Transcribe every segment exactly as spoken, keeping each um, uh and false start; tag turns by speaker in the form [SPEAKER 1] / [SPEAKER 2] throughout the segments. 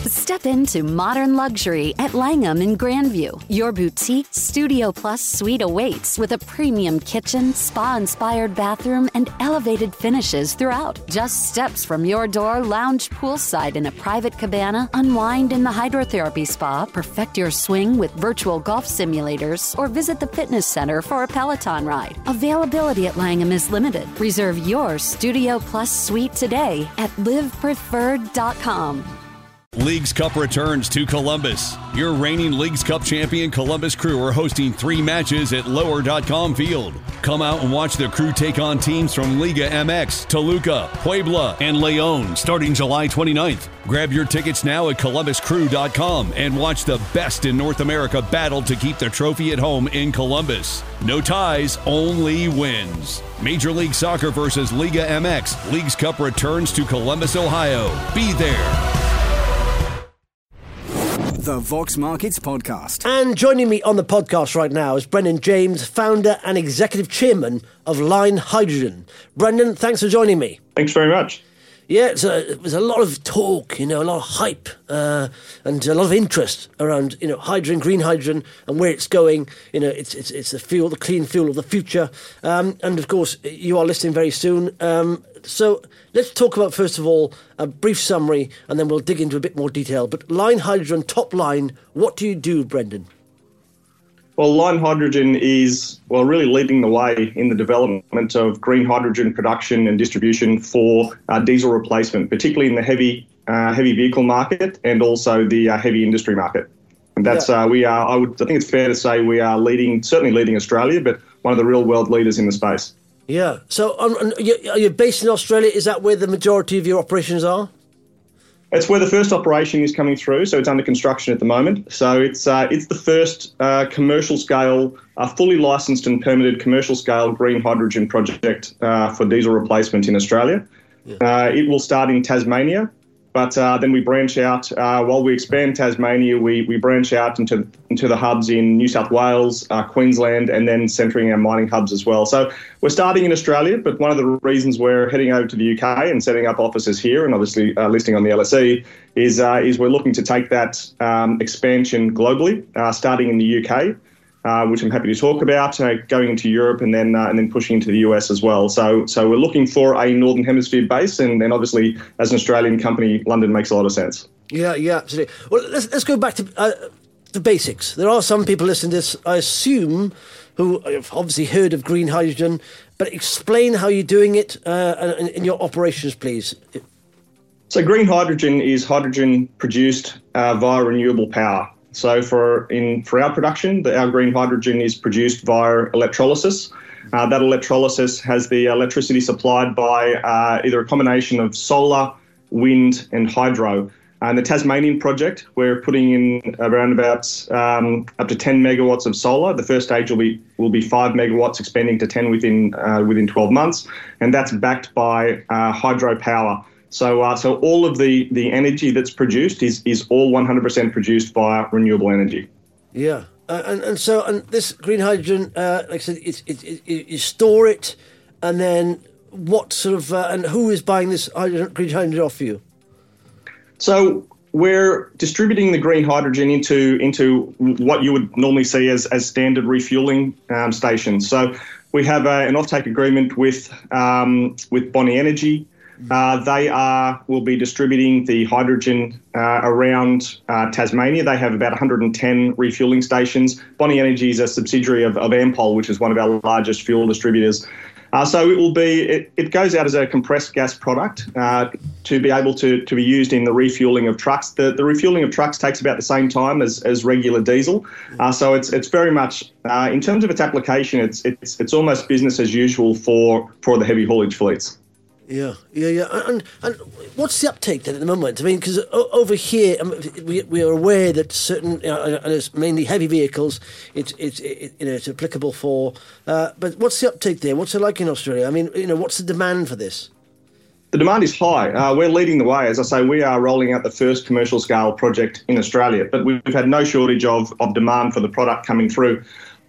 [SPEAKER 1] Step into modern luxury at Langham in Grandview. Your boutique Studio Plus suite awaits with a premium kitchen, spa-inspired bathroom, and elevated finishes throughout. Just steps from your door, lounge poolside in a private cabana, unwind in the hydrotherapy spa, perfect your swing with virtual golf simulators, or visit the fitness center for a Peloton ride. Availability at Langham is limited. Reserve your Studio Plus suite today at live preferred dot com.
[SPEAKER 2] Leagues Cup returns to Columbus. Your reigning Leagues Cup champion Columbus Crew are hosting three matches at lower dot com Field. Come out and watch the Crew take on teams from Liga M X, Toluca, Puebla, and León starting July twenty-ninth. Grab your tickets now at columbus crew dot com and watch the best in North America battle to keep the trophy at home in Columbus. No ties, only wins. Major League Soccer versus Liga M X. Leagues Cup returns to Columbus, Ohio. Be there.
[SPEAKER 3] The Vox Markets Podcast.
[SPEAKER 4] And joining me on the podcast right now is Brendan James, founder and executive chairman of Line Hydrogen. Brendan, thanks for joining me.
[SPEAKER 5] Thanks very much.
[SPEAKER 4] Yeah, it's a, it was a lot of talk, you know, a lot of hype uh, and a lot of interest around, you know, hydrogen, green hydrogen and where it's going. You know, it's it's it's the fuel, the clean fuel of the future. Um, and of course, you are listening very soon. Um, so let's talk about, first of all, a brief summary and then we'll dig into a bit more detail. But Line Hydrogen, top line, what do you do, Brendan?
[SPEAKER 5] Well, Line Hydrogen is, well, really leading the way in the development of green hydrogen production and distribution for uh, diesel replacement, particularly in the heavy uh, heavy vehicle market and also the uh, heavy industry market. And that's yeah. uh, we are. I would. I think it's fair to say we are leading, certainly leading Australia, but one of the real world leaders in the space.
[SPEAKER 4] Yeah. So, um, are you based in Australia? Is that where the majority of your operations are?
[SPEAKER 5] It's where the first operation is coming through, so it's under construction at the moment. So it's uh, it's the first uh, commercial scale, uh, fully licensed and permitted commercial scale green hydrogen project uh, for diesel replacement in Australia. Yeah. Uh, it will start in Tasmania, but uh, then we branch out. Uh, while we expand Tasmania, we we branch out into into the hubs in New South Wales, uh, Queensland, and then centering our mining hubs as well. So we're starting in Australia, but one of the reasons we're heading over to the U K and setting up offices here, and obviously uh, listing on the L S E, is uh, is we're looking to take that um, expansion globally, uh, starting in the U K. Uh, which I'm happy to talk about, uh, going into Europe and then uh, and then pushing into the U S as well. So so we're looking for a Northern Hemisphere base, and then obviously as an Australian company, London makes a lot of sense.
[SPEAKER 4] Yeah, yeah, absolutely. Well, let's let's go back to uh, the basics. There are some people listening to this, I assume, who have obviously heard of green hydrogen, but explain how you're doing it uh, in, in your operations, please.
[SPEAKER 5] So green hydrogen is hydrogen produced uh, via renewable power. So for in for our production, the, our green hydrogen is produced via electrolysis. Uh, that electrolysis has the electricity supplied by uh, either a combination of solar, wind and hydro. And the Tasmanian project, we're putting in around about um, up to ten megawatts of solar. The first stage will be will be five megawatts, expanding to ten within uh, within twelve months, and that's backed by uh, hydropower. So, uh, so all of the, the energy that's produced is is all one hundred percent produced via renewable energy.
[SPEAKER 4] Yeah, uh, and and so and this green hydrogen, uh, like I said, it's it, it, it, you store it, and then what sort of uh, and who is buying this hydrogen, green hydrogen off you?
[SPEAKER 5] So we're distributing the green hydrogen into into what you would normally see as as standard refueling um, stations. So we have a, an offtake agreement with um, with Bonnie Energy. Uh, they are will be distributing the hydrogen uh, around uh, Tasmania. They have about one hundred ten refueling stations. Bonnie Energy is a subsidiary of, of Ampol, which is one of our largest fuel distributors. Uh, so it will be it, it goes out as a compressed gas product uh, to be able to to be used in the refueling of trucks. The the refueling of trucks takes about the same time as, as regular diesel. Uh, so it's it's very much uh, in terms of its application, it's it's it's almost business as usual for for the heavy haulage fleets.
[SPEAKER 4] Yeah, yeah, yeah. And and what's the uptake then at the moment? I mean, because over here um, we we are aware that certain, you know, and it's mainly heavy vehicles. It's it's it, you know it's applicable for. Uh, but what's the uptake there? What's it like in Australia? I mean, you know, what's the demand for this?
[SPEAKER 5] The demand is high. Uh, we're leading the way. As I say, we are rolling out the first commercial scale project in Australia, but we've had no shortage of of demand for the product coming through.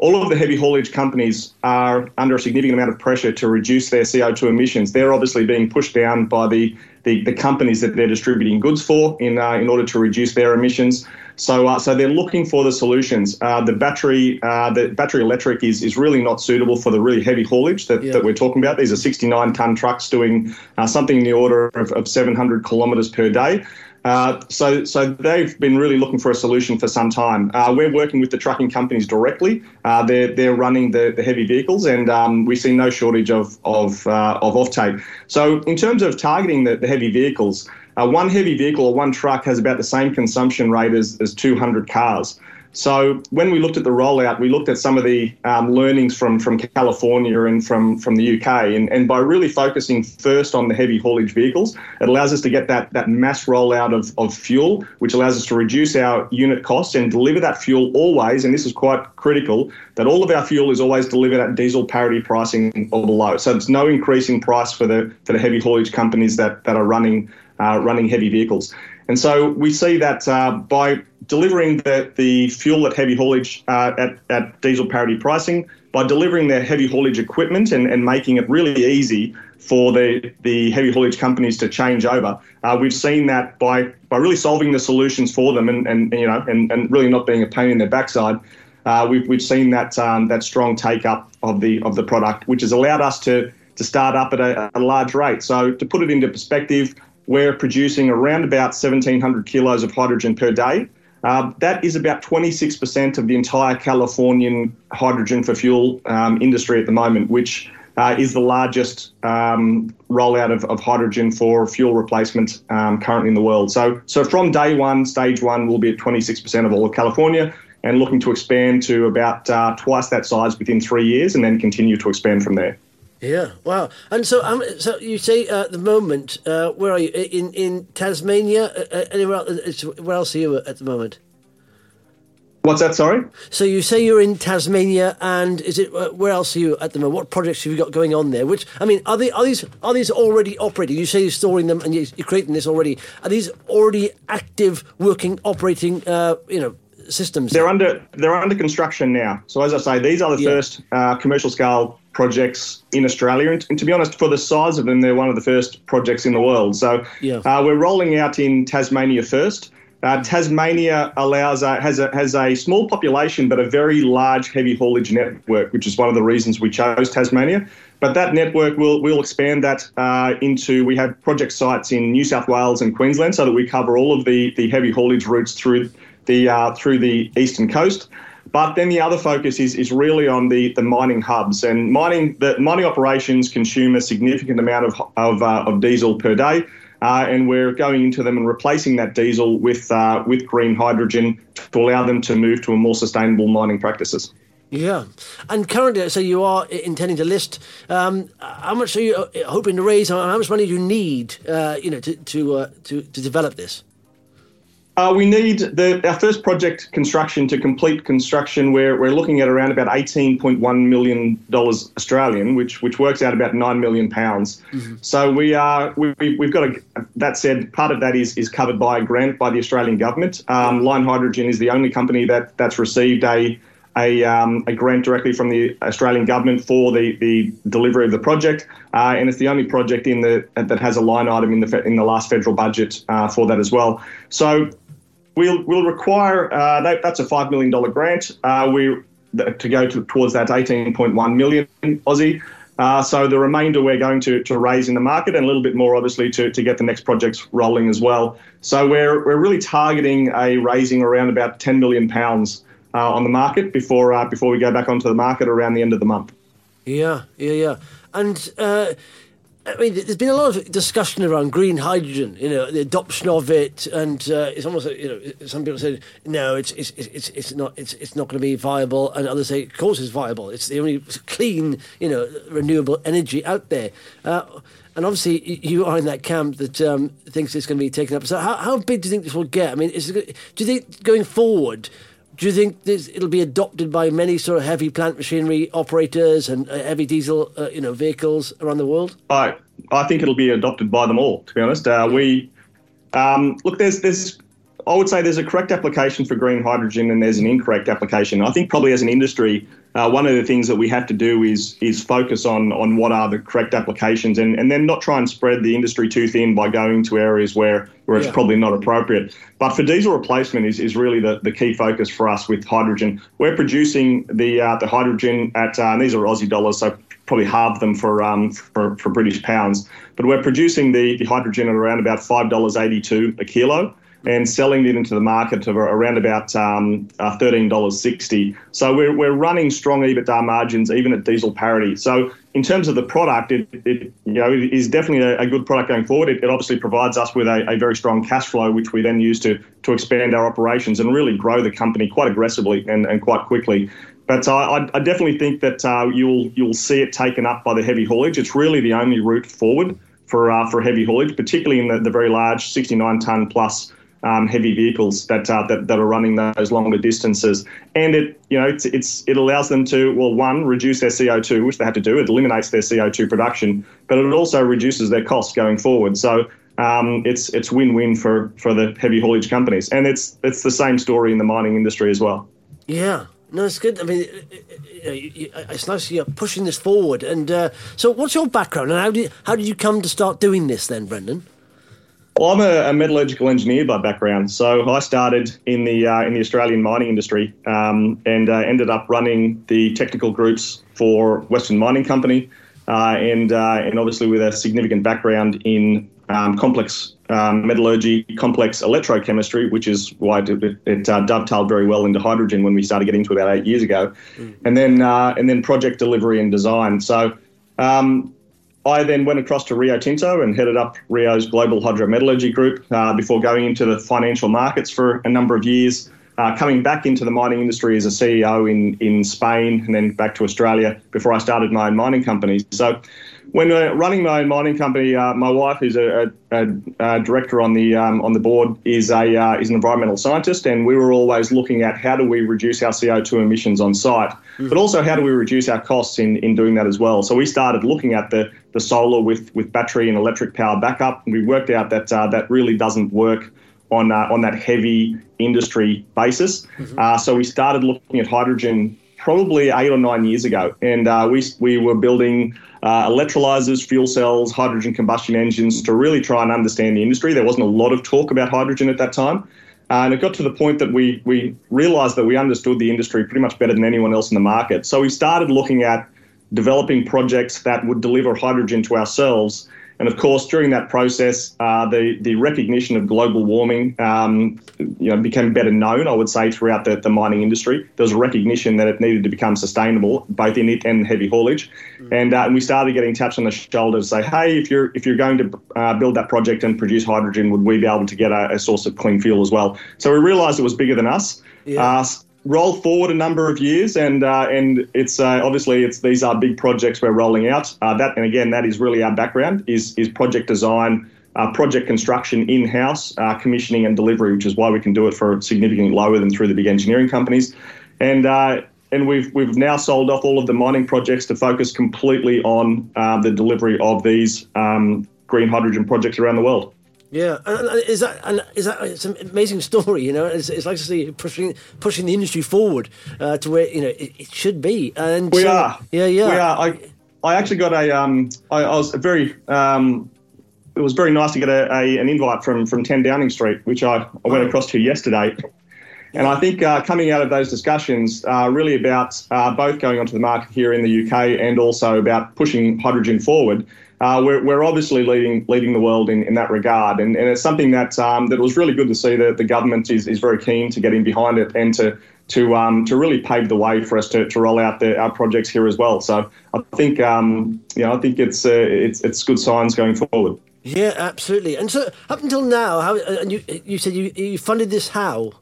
[SPEAKER 5] all of the heavy haulage companies are under a significant amount of pressure to reduce their C O two emissions. They're obviously being pushed down by the, the, the companies that they're distributing goods for in uh, in order to reduce their emissions. So uh, so they're looking for the solutions. Uh, the battery uh, the battery electric is is really not suitable for the really heavy haulage that, yeah. that we're talking about. These are sixty-nine tonne trucks doing uh, something in the order of, of seven hundred kilometres per day. Uh, so, so they've been really looking for a solution for some time. Uh, we're working with the trucking companies directly. Uh, they're they're running the, the heavy vehicles, and um, we see no shortage of of uh, of offtake. So, in terms of targeting the, the heavy vehicles, uh, one heavy vehicle or one truck has about the same consumption rate as as two hundred cars. So when we looked at the rollout, we looked at some of the um, learnings from, from California and from, from the U K. And, and by really focusing first on the heavy haulage vehicles, it allows us to get that, that mass rollout of, of fuel, which allows us to reduce our unit costs and deliver that fuel always, and this is quite critical, that all of our fuel is always delivered at diesel parity pricing or below. So there's no increase in price for the for the heavy haulage companies that, that are running uh, running heavy vehicles. And so we see that uh, by delivering the, the fuel at heavy haulage uh, at, at diesel parity pricing, by delivering their heavy haulage equipment and, and making it really easy for the, the heavy haulage companies to change over, uh, we've seen that by, by really solving the solutions for them and, and you know and, and really not being a pain in their backside, uh, we've we've seen that um, that strong take up of the of the product, which has allowed us to to start up at a, a large rate. So to put it into perspective, we're producing around about seventeen hundred kilos of hydrogen per day. Uh, that is about twenty-six percent of the entire Californian hydrogen for fuel um, industry at the moment, which uh, is the largest um, rollout of, of hydrogen for fuel replacement um, currently in the world. So, so from day one, stage one, we'll be at twenty-six percent of all of California and looking to expand to about uh, twice that size within three years and then continue to expand from there.
[SPEAKER 4] Yeah, wow. And so um, so you say uh, at the moment, uh, where are you? In in Tasmania? Uh, anywhere else? Where else are you at the moment?
[SPEAKER 5] What's that, sorry?
[SPEAKER 4] So you say you're in Tasmania, and is it uh, where else are you at the moment? What projects have you got going on there? Which, I mean, are they are these are these already operating? You say you're storing them and you're creating this already. Are these already active, working, operating, uh, you know, systems?
[SPEAKER 5] They're under they're under construction now. So as I say, these are the yeah. first uh, commercial scale projects in Australia, and, and to be honest, for the size of them, they're one of the first projects in the world. So yeah. uh, we're rolling out in Tasmania first. Uh, Tasmania allows uh, has a has a small population but a very large heavy haulage network, which is one of the reasons we chose Tasmania. But that network will will expand that uh, into, we have project sites in New South Wales and Queensland, so that we cover all of the, the heavy haulage routes through the uh, through the eastern coast. But then the other focus is is really on the, the mining hubs, and mining the mining operations consume a significant amount of of, uh, of diesel per day, uh, and we're going into them and replacing that diesel with uh, with green hydrogen to allow them to move to a more sustainable mining practices.
[SPEAKER 4] Yeah, and currently, so you are intending to list. Um, how much are you hoping to raise? How much money do you need, uh, you know, to to, uh, to to develop this?
[SPEAKER 5] Uh, we need the, our first project construction to complete construction. We're we're looking at around about eighteen point one million dollars Australian, which which works out about nine million pounds. Mm-hmm. So we are we, we've got a. That said, part of that is is covered by a grant by the Australian government. Um, Line Hydrogen is the only company that that's received a a um, a grant directly from the Australian government for the, the delivery of the project, uh, and it's the only project in the that has a line item in the in the last federal budget uh, for that as well. So. We'll we'll require uh, that, that's a five million dollar grant. Uh, we to go to, towards that eighteen point one million Aussie. Uh, so the remainder we're going to to raise in the market, and a little bit more obviously to, to get the next projects rolling as well. So we're we're really targeting a raising around about ten million pounds uh, on the market before uh, before we go back onto the market around the end of the month.
[SPEAKER 4] Yeah, yeah, yeah, and. Uh I mean, there's been a lot of discussion around green hydrogen, you know, the adoption of it, and uh, it's almost like, you know, some people say, no, it's it's it's it's not it's it's not going to be viable, and others say, of course, it's viable. It's the only clean, you know, renewable energy out there, uh, and obviously you are in that camp that um, thinks it's going to be taken up. So, how how big do you think this will get? I mean, is it, do you think going forward? Do you think this, it'll be adopted by many sort of heavy plant machinery operators and uh, heavy diesel, uh, you know, vehicles around the world?
[SPEAKER 5] I I think it'll be adopted by them all. To be honest, uh, we um, look. There's there's I would say there's a correct application for green hydrogen and there's an incorrect application. I think probably as an industry uh, one of the things that we have to do is is focus on on what are the correct applications, and, and then not try and spread the industry too thin by going to areas where, where it's yeah. probably not appropriate. But for diesel replacement is, is really the, the key focus for us with hydrogen. We're producing the uh, the hydrogen at, uh, and these are Aussie dollars, so probably halve them for um for, for British pounds. But we're producing the, the hydrogen at around about five dollars eighty-two a kilo, and selling it into the market of around about um, uh, thirteen dollars sixty. So we're we're running strong EBITDA margins even at diesel parity. So in terms of the product, it, it you know it is definitely a, a good product going forward. It, it obviously provides us with a, a very strong cash flow, which we then use to to expand our operations and really grow the company quite aggressively and, and quite quickly. But I, I definitely think that uh, you'll you'll see it taken up by the heavy haulage. It's really the only route forward for uh, for heavy haulage, particularly in the, the very large sixty-nine tonne plus Um, heavy vehicles that, uh, that that are running those longer distances, and it you know it's, it's it allows them to, well, one, reduce their C O two, which they have to do. It eliminates their C O two production, but it also reduces their costs going forward. So um, it's it's win-win for, for the heavy haulage companies, and it's it's the same story in the mining industry as well.
[SPEAKER 4] Yeah. No, it's good. I mean, it's nice you're pushing this forward. And uh, so, what's your background, and how did how did you come to start doing this then, Brendan?
[SPEAKER 5] Well, I'm a, a metallurgical engineer by background, so I started in the uh, in the Australian mining industry um, and uh, ended up running the technical groups for Western Mining Company, uh, and uh, and obviously with a significant background in um, complex um, metallurgy, complex electrochemistry, which is why it, it uh, dovetailed very well into hydrogen when we started getting into it about eight years ago, mm. and then uh, and then project delivery and design. So. Um, I then went across to Rio Tinto and headed up Rio's global hydrometallurgy group uh, before going into the financial markets for a number of years, uh, coming back into the mining industry as a C E O in, in Spain and then back to Australia before I started my own mining company. So when uh, running my own mining company, uh, my wife, who's a, a, a director on the um, on the board, is a uh, is an environmental scientist, and we were always looking at how do we reduce our C O two emissions on site, mm. but also how do we reduce our costs in, in doing that as well. So we started looking at the the solar with, with battery and electric power backup, and we worked out that uh, that really doesn't work on uh, on that heavy industry basis. Mm-hmm. Uh, so we started looking at hydrogen probably eight or nine years ago, and uh, we we were building uh, electrolyzers, fuel cells, hydrogen combustion engines to really try and understand the industry. There wasn't a lot of talk about hydrogen at that time, uh, and it got to the point that we we realised that we understood the industry pretty much better than anyone else in the market. So we started looking at developing projects that would deliver hydrogen to ourselves. And of course, during that process, uh, the, the recognition of global warming um, you know, became better known, I would say, throughout the, the mining industry. There was a recognition that it needed to become sustainable, both in it and heavy haulage. Mm. And, uh, and we started getting taps on the shoulder to say, hey, if you're if you're going to uh, build that project and produce hydrogen, would we be able to get a, a source of clean fuel as well? So we realised it was bigger than us. Yeah. Uh, roll forward a number of years, and uh, and it's uh, obviously it's these are big projects we're rolling out. Uh, that and again, that is really our background is is project design, uh, project construction in-house, uh, commissioning and delivery, which is why we can do it for significantly lower than through the big engineering companies, and uh, and we've we've now sold off all of the mining projects to focus completely on uh, the delivery of these um, green hydrogen projects around the world.
[SPEAKER 4] Yeah, and is that and is that it's an amazing story, you know? It's, it's like to see pushing pushing the industry forward uh, to where you know it, it should be. And
[SPEAKER 5] we
[SPEAKER 4] so,
[SPEAKER 5] are,
[SPEAKER 4] yeah, yeah,
[SPEAKER 5] we are. I I actually got a um I, I was very um it was very nice to get a, a an invite from from ten Downing Street, which I, I went across to yesterday. And I think uh, coming out of those discussions are uh, really about uh, both going onto the market here in the U K and also about pushing hydrogen forward. Uh, we're, we're obviously leading leading the world in, in that regard, and, and it's something that um, that was really good to see that the government is, is very keen to get in behind it and to to um, to really pave the way for us to, to roll out the, our projects here as well. So I think um, you know I think it's uh, it's it's good signs going forward.
[SPEAKER 4] Yeah, absolutely. And so up until now, how and you you said you you funded this how?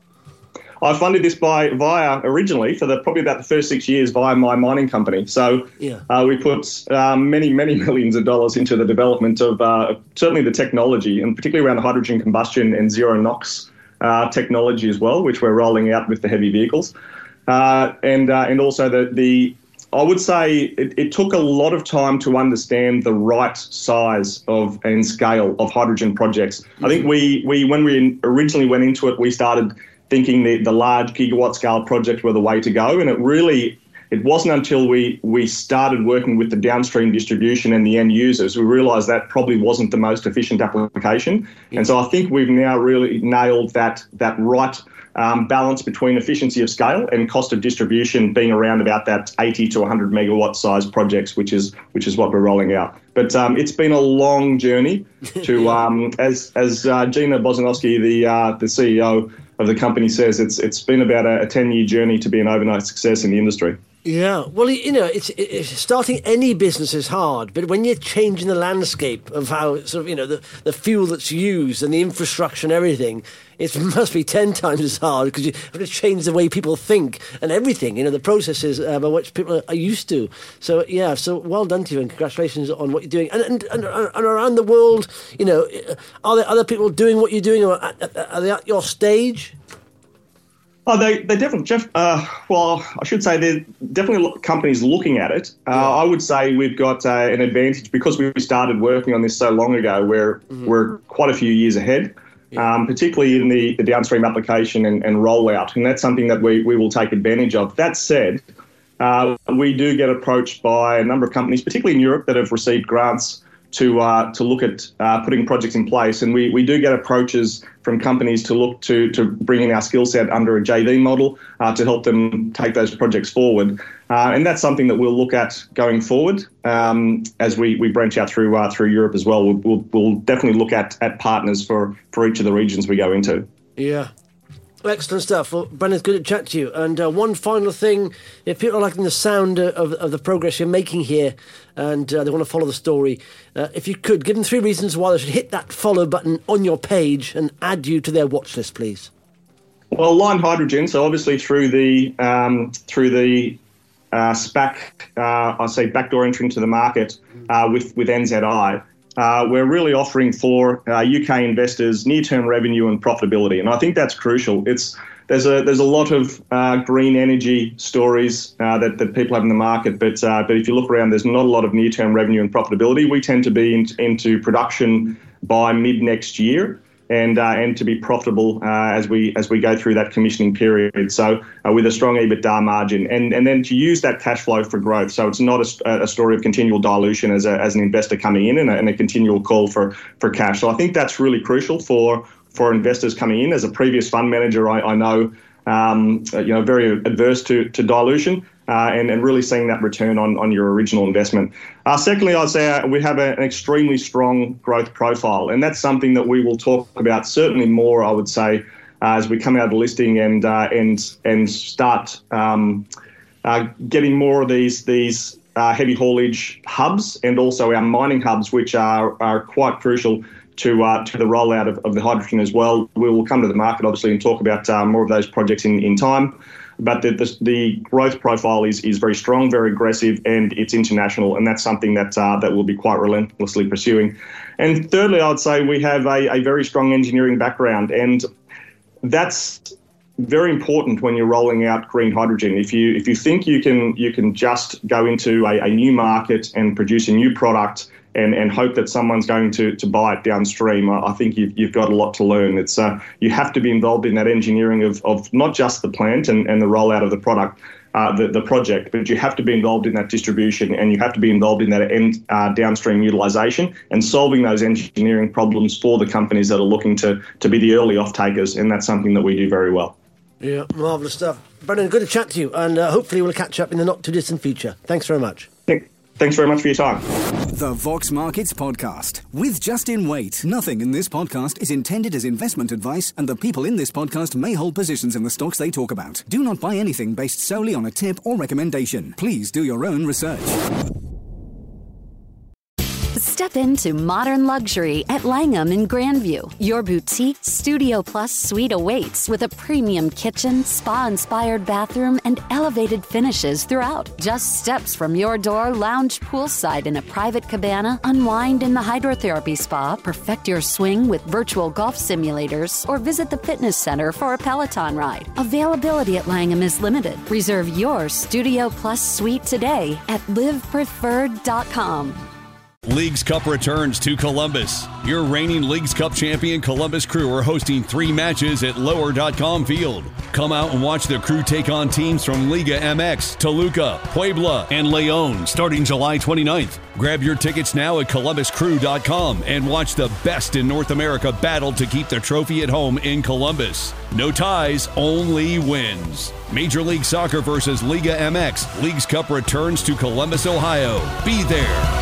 [SPEAKER 5] I funded this by via originally for the probably about the first six years via my mining company. So yeah. uh, we put um, many, many millions of dollars into the development of uh, certainly the technology, and particularly around the hydrogen combustion and zero NOx uh, technology as well, which we're rolling out with the heavy vehicles. Uh, and uh, and also the, the I would say it, it took a lot of time to understand the right size of and scale of hydrogen projects. Mm-hmm. I think we, we when we originally went into it, we started thinking the, the large gigawatt scale projects were the way to go, and it really it wasn't until we, we started working with the downstream distribution and the end users, we realised that probably wasn't the most efficient application. Yeah. And so I think we've now really nailed that, that right um, balance between efficiency of scale and cost of distribution being around about that eighty to one hundred megawatt size projects, which is which is what we're rolling out. But um, it's been a long journey to, um, as as uh, Gina Bozanowski, the uh, the C E O of the company, says, it's it's been about a ten-year journey to be an overnight success in the industry.
[SPEAKER 4] Yeah, well, you know, it's, it's starting any business is hard, but when you're changing the landscape of how sort of, you know, the, the fuel that's used and the infrastructure and everything, it must be ten times as hard because you have to change the way people think and everything, you know, the processes uh, by which people are used to. So, yeah, so well done to you and congratulations on what you're doing. And, and, and, and around the world, you know, are there other people doing what you're doing, or are they at your stage?
[SPEAKER 5] Oh, they they definitely, Jeff. Uh, well, I should say there definitely companies looking at it. Uh, yeah. I would say we've got uh, an advantage because we started working on this so long ago. We're mm-hmm. we're quite a few years ahead, yeah. um, particularly in the, the downstream application and, and rollout, and that's something that we, we will take advantage of. That said, uh, we do get approached by a number of companies, particularly in Europe, that have received grants to uh, to look at uh, putting projects in place. And we, we do get approaches from companies to look to to bring in our skill set under a J V model uh, to help them take those projects forward. Uh, and that's something that we'll look at going forward um, as we, we branch out through uh, through Europe as well. We'll, we'll, we'll definitely look at, at partners for, for each of the regions we go into.
[SPEAKER 4] Yeah. Excellent stuff. Well, Brendan, it's good to chat to you. And uh, one final thing, if people are liking the sound of, of the progress you're making here and uh, they want to follow the story, uh, if you could, give them three reasons why they should hit that follow button on your page and add you to their watch list, please.
[SPEAKER 5] Well, Lion Hydrogen, so obviously through the um, through the uh, SPAC, uh, I say backdoor entry into the market uh, with, with N Z I, Uh, we're really offering for uh, U K investors near-term revenue and profitability, and I think that's crucial. It's there's a there's a lot of uh, green energy stories uh, that that people have in the market, but uh, but if you look around, there's not a lot of near-term revenue and profitability. We tend to be in, into production by mid next year, and uh, and to be profitable uh, as we as we go through that commissioning period. So uh, with a strong EBITDA margin, and and then to use that cash flow for growth. So it's not a, a story of continual dilution as a, as an investor coming in and a, and a continual call for for cash. So I think that's really crucial for for investors coming in. As a previous fund manager, I, I know um, you know very adverse to to dilution. Uh, and, and really seeing that return on, on your original investment. Uh, secondly, I'd say uh, we have a, an extremely strong growth profile, and that's something that we will talk about certainly more, I would say, uh, as we come out of the listing and uh, and and start um, uh, getting more of these these uh, heavy haulage hubs and also our mining hubs, which are are quite crucial to uh, to the rollout of, of the hydrogen as well. We will come to the market, obviously, and talk about uh, more of those projects in, in time. But the, the, the growth profile is, is very strong, very aggressive, and it's international, and that's something that uh, that we'll be quite relentlessly pursuing. And thirdly, I would say we have a, a very strong engineering background, and that's very important when you're rolling out green hydrogen. If you if you think you can you can just go into a, a new market and produce a new product and, and hope that someone's going to, to buy it downstream, I, I think you've, you've got a lot to learn. It's uh, you have to be involved in that engineering of, of not just the plant and, and the rollout of the product, uh, the, the project, but you have to be involved in that distribution, and you have to be involved in that end, uh, downstream utilisation and solving those engineering problems for the companies that are looking to, to be the early off-takers, and that's something that we do very well.
[SPEAKER 4] Yeah, marvellous stuff. Brendan, good to chat to you, and uh, hopefully we'll catch up in the not-too-distant future. Thanks very much.
[SPEAKER 5] Thank- Thanks very much for your time.
[SPEAKER 3] The Vox Markets Podcast with Justin Waite. Nothing in this podcast is intended as investment advice, and the people in this podcast may hold positions in the stocks they talk about. Do not buy anything based solely on a tip or recommendation. Please do your own research.
[SPEAKER 1] Step into modern luxury at Langham in Grandview. Your boutique Studio Plus suite awaits with a premium kitchen, spa-inspired bathroom, and elevated finishes throughout. Just steps from your door, lounge poolside in a private cabana, unwind in the hydrotherapy spa, perfect your swing with virtual golf simulators, or visit the fitness center for a Peloton ride. Availability at Langham is limited. Reserve your Studio Plus suite today at live preferred dot com.
[SPEAKER 2] Leagues Cup returns to Columbus. Your reigning Leagues Cup champion Columbus Crew are hosting three matches at lower dot com Field. Come out and watch the Crew take on teams from Liga M X, Toluca, Puebla, and León starting July twenty-ninth. Grab your tickets now at columbus crew dot com and watch the best in North America battle to keep the trophy at home in Columbus. No ties, only wins. Major League Soccer versus Liga M X. Leagues Cup returns to Columbus, Ohio. Be there.